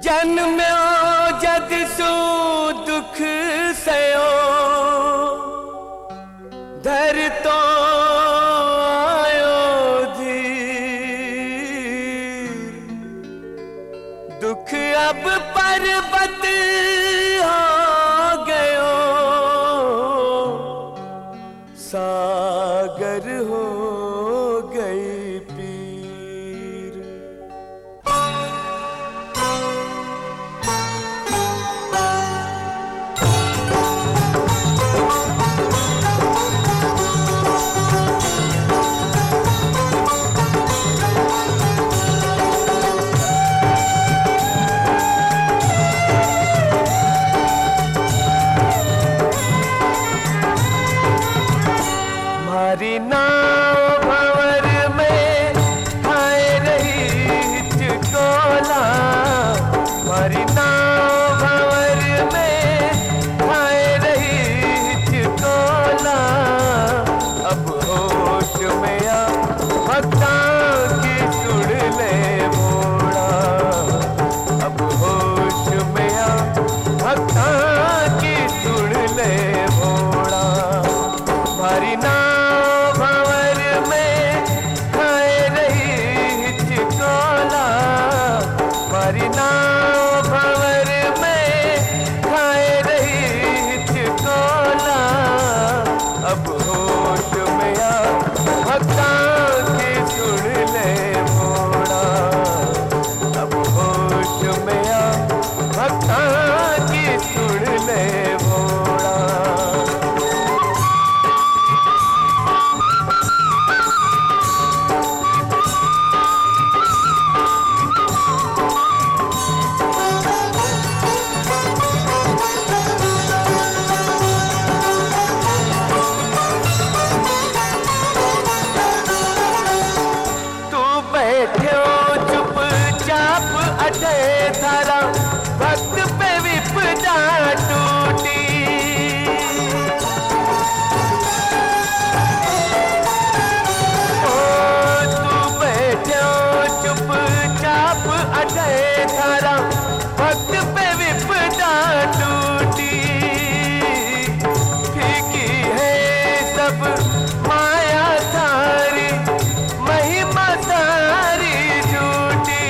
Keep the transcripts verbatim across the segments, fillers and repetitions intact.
जन्म्यो जद सू दुख सयो धर तो आयो धीर दुख अब पर्वत हो गयो सागर हो गई पीर। मारी नाव भंवर में खाए रही हिचकोला, मारी नाव भंवर में खाए रही हिचकोला। अब होश में आ भक्ता की सुन ले मोड़ा, अब होश में आ भक्ता की सुन ले मोड़ा। मारी नाव मारी नाव भंवर में खाए रही हिचकोला। अब होश में आ भक्ता की सुन ले मोड़ा, अब होश में आ भक्ता की सुन ले मोड़ा। चुपचाप अटे थारा भक्त पे विपदा टूटी। ओ तू बैठो चुपचाप अटे थारा भक्त पे विपदा टूटी। फीकी है सब माया थारी महिमा सारी झूठी,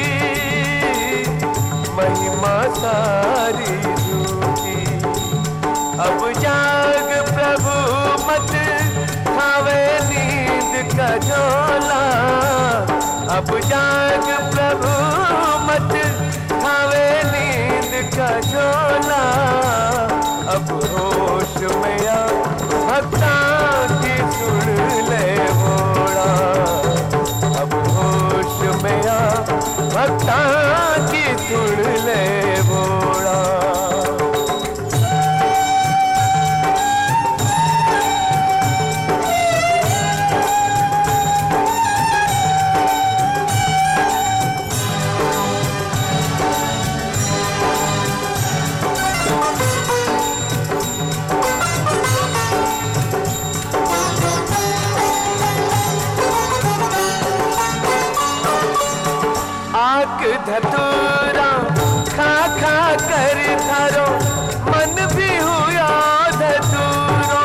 महिमा सारी झूठी। अब जाग प्रभु मत खावे नींद का झोला, अब जाग प्रभु मत खावे नींद का झोला। अब होश में आ भक्ता की सुन ले मोड़ा, अब होश में आ भक्ता की सुन ले मोड़ा। आक धतूरा खा खा कर थारो मन भी हुआ धतूरो।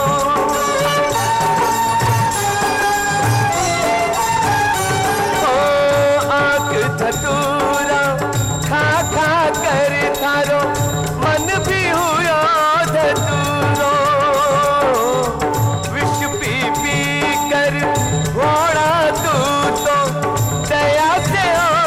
ओ आक धतूरा खा खा कर थारो मन भी हुआ धतूरो। विष पी पी कर घोड़ा तू तो दया से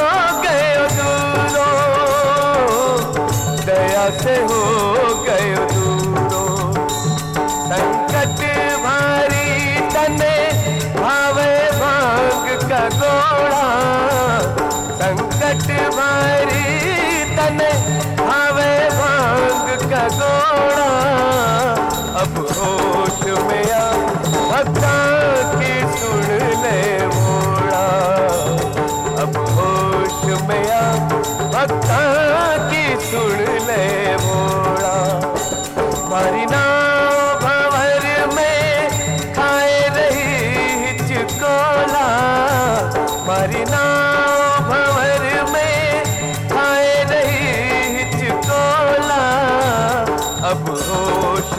दया से हो गए दूरो। संकट भारी तने भावे भांग का गोड़ा, संकट भारी तने भावे भांग का गोड़ा। अब होश में आ भक्ता की सुन ले मोड़ा, अब होश में आ भक्ता की सुन ले मोड़ा। मारी नाव भंवर में खाए रही हिचकोला, मारी नाव भंवर में खाए रही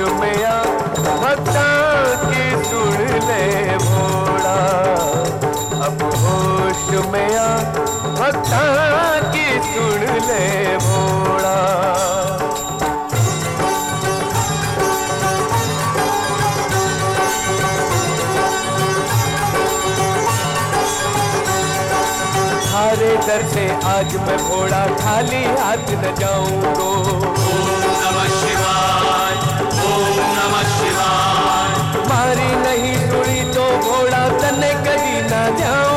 में आ भक्ता की सुन ले भोला, अब होश में आ भक्ता की सुन ले भोला। थारे दर से आज मैं भोला खाली हाथ न जाऊंगो। ओम नमः शिवाय, ओम नमः शिवाय। मारी नहीं सुनी तो भोला तने कभी न जाऊं।